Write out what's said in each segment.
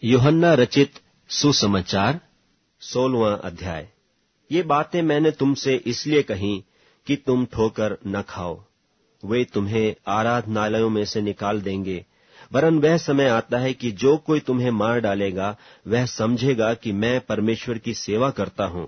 यूहन्ना रचित सुसमाचार 16वां अध्याय। ये बातें मैंने तुमसे इसलिए कहीं कि तुम ठोकर न खाओ। वे तुम्हें आराधनालयों में से निकाल देंगे, वरन वह समय आता है कि जो कोई तुम्हें मार डालेगा वह समझेगा कि मैं परमेश्वर की सेवा करता हूं।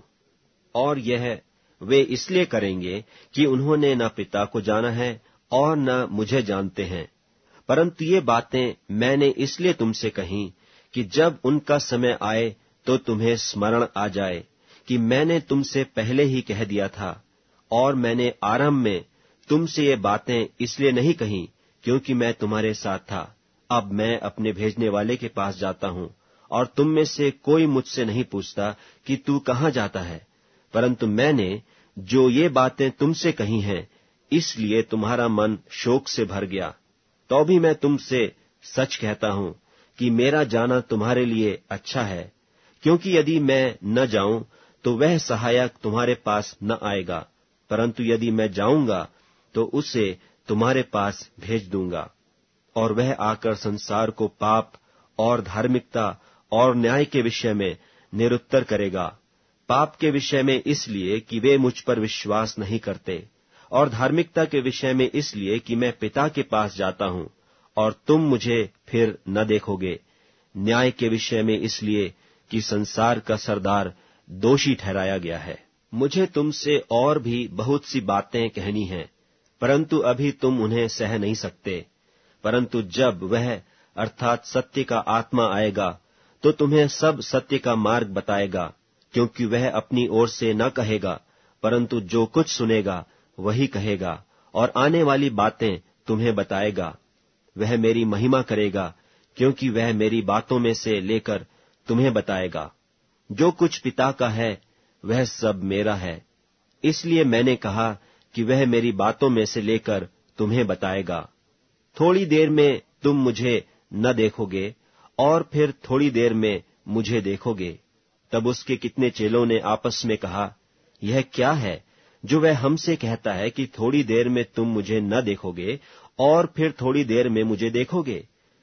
और यह वे इसलिए करेंगे कि उन्होंने न पिता को जाना है और न मुझे जानते हैं। परंतु ये बातें मैंने इसलिए तुमसे कहीं कि जब उनका समय आए तो तुम्हें स्मरण आ जाए कि मैंने तुमसे पहले ही कह दिया था। और मैंने आरंभ में तुमसे ये बातें इसलिए नहीं कहीं क्योंकि मैं तुम्हारे साथ था। अब मैं अपने भेजने वाले के पास जाता हूं, और तुम में से कोई मुझसे नहीं पूछता कि तू कहाँ जाता है। परंतु मैंने जो ये बातें तुमसे कही हैं, इसलिए तुम्हारा मन शोक से भर गया। तो भी मैं तुमसे सच कहता हूं कि मेरा जाना तुम्हारे लिए अच्छा है, क्योंकि यदि मैं न जाऊं तो वह सहायक तुम्हारे पास न आएगा, परंतु यदि मैं जाऊंगा तो उसे तुम्हारे पास भेज दूंगा। और वह आकर संसार को पाप और धार्मिकता और न्याय के विषय में निरुत्तर करेगा। पाप के विषय में इसलिए कि वे मुझ पर विश्वास नहीं करते, और धार्मिकता के विषय में इसलिए कि मैं पिता के पास जाता हूं और तुम मुझे फिर न देखोगे। न्याय के विषय में इसलिए कि संसार का सरदार दोषी ठहराया गया है। मुझे तुमसे और भी बहुत सी बातें कहनी हैं, परंतु अभी तुम उन्हें सह नहीं सकते। परंतु जब वह अर्थात सत्य का आत्मा आएगा तो तुम्हें सब सत्य का मार्ग बताएगा, क्योंकि वह अपनी ओर से न कहेगा, परंतु जो कुछ सुनेगा वही कहेगा, और आने वाली बातें तुम्हें बताएगा। वह मेरी महिमा करेगा, क्योंकि वह मेरी बातों में से लेकर तुम्हें बताएगा। जो कुछ पिता का है वह सब मेरा है, इसलिए मैंने कहा कि वह मेरी बातों में से लेकर तुम्हें बताएगा। थोड़ी देर में तुम मुझे न देखोगे, और फिर थोड़ी देर में मुझे देखोगे। तब उसके कितने चेलों ने आपस में कहा, यह क्या है जो वह हमसे कहता है कि थोड़ी देर में तुम मुझे न देखोगे और फिर थोड़ी देर में मुझे देखोगे,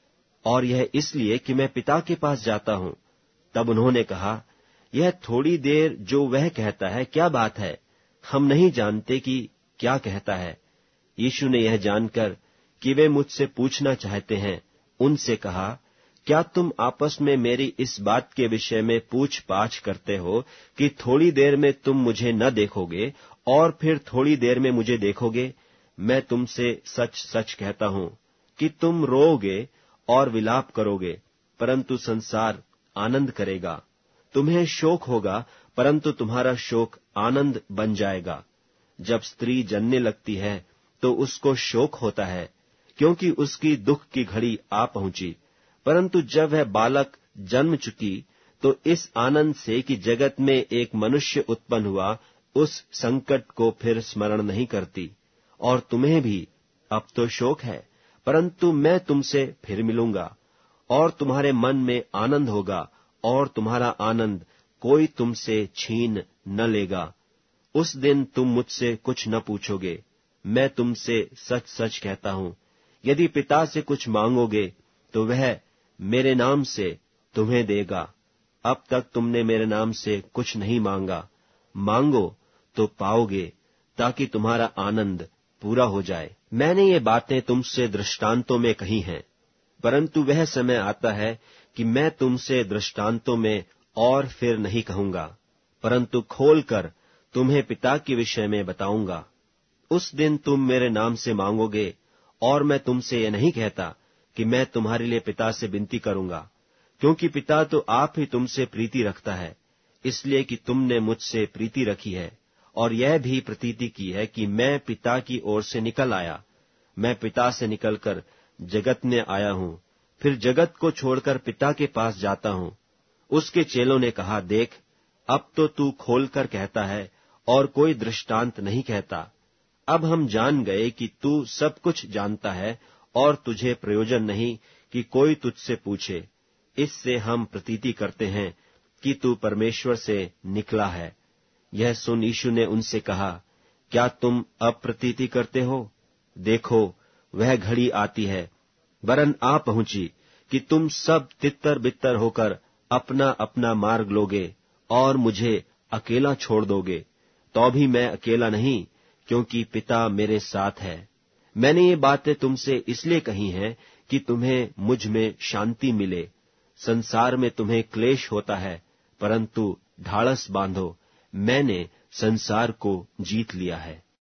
और यह इसलिए कि मैं पिता के पास जाता हूं। तब उन्होंने कहा, यह थोड़ी देर जो वह कहता है क्या बात है? हम नहीं जानते कि क्या कहता है। यीशु ने यह जानकर कि वे मुझसे पूछना चाहते हैं, उनसे कहा, क्या तुम आपस में मेरी इस बात के विषय में पूछ पाछ करते हो कि थोड़ी देर में तुम मुझे न देखोगे और फिर थोड़ी देर में मुझे देखोगे? मैं तुमसे सच सच कहता हूं कि तुम रोओगे और विलाप करोगे, परंतु संसार आनंद करेगा। तुम्हें शोक होगा, परंतु तुम्हारा शोक आनंद बन जाएगा। जब स्त्री जनने लगती है तो उसको शोक होता है, क्योंकि उसकी दुख की घड़ी आ पहुंची। परंतु जब वह बालक जन्म चुकी तो इस आनंद से कि जगत में एक मनुष्य उत्पन्न हुआ, उस संकट को फिर स्मरण नहीं करती। और तुम्हें भी अब तो शोक है, परंतु मैं तुमसे फिर मिलूंगा, और तुम्हारे मन में आनंद होगा, और तुम्हारा आनंद कोई तुमसे छीन न लेगा। उस दिन तुम मुझसे कुछ न पूछोगे। मैं तुमसे सच सच कहता हूं, यदि पिता से कुछ मांगोगे तो वह मेरे नाम से तुम्हें देगा। अब तक तुमने मेरे नाम से कुछ नहीं मांगा। मांगो तो पाओगे, ताकि तुम्हारा आनंद पूरा हो जाए। मैंने ये बातें तुमसे दृष्टांतों में कही हैं, परंतु वह समय आता है कि मैं तुमसे दृष्टांतों में और फिर नहीं कहूंगा, परंतु खोलकर तुम्हें पिता के विषय में बताऊंगा। उस दिन तुम मेरे नाम से मांगोगे, और मैं तुमसे यह नहीं कहता कि मैं तुम्हारे लिए पिता से विनती करूंगा, क्योंकि पिता तो आप ही तुमसे प्रीति रखता है, इसलिए कि तुमने मुझसे प्रीति रखी है, और यह भी प्रतीति की है कि मैं पिता की ओर से निकल आया। मैं पिता से निकलकर जगत में आया हूं, फिर जगत को छोड़कर पिता के पास जाता हूं। उसके चेलों ने कहा, देख, अब तो तू खोलकर कहता है और कोई दृष्टांत नहीं कहता। अब हम जान गए कि तू सब कुछ जानता है, और तुझे प्रयोजन नहीं कि कोई तुझसे पूछे। इससे हम प्रतीति करते हैं कि तू परमेश्वर से निकला है। यह सुन यीशु ने उनसे कहा, क्या तुम अब प्रतीति करते हो? देखो, वह घड़ी आती है, वरन आ पहुंची, कि तुम सब तितर बितर होकर अपना अपना मार्ग लोगे और मुझे अकेला छोड़ दोगे, तो भी मैं अकेला नहीं, क्योंकि पिता मेरे साथ है। मैंने ये बातें तुमसे इसलिए कही हैं कि तुम्हें मुझ में शांति मिले। संसार में तुम्हें क्लेश होता है, परंतु ढाढ़स बांधो, मैंने संसार को जीत लिया है।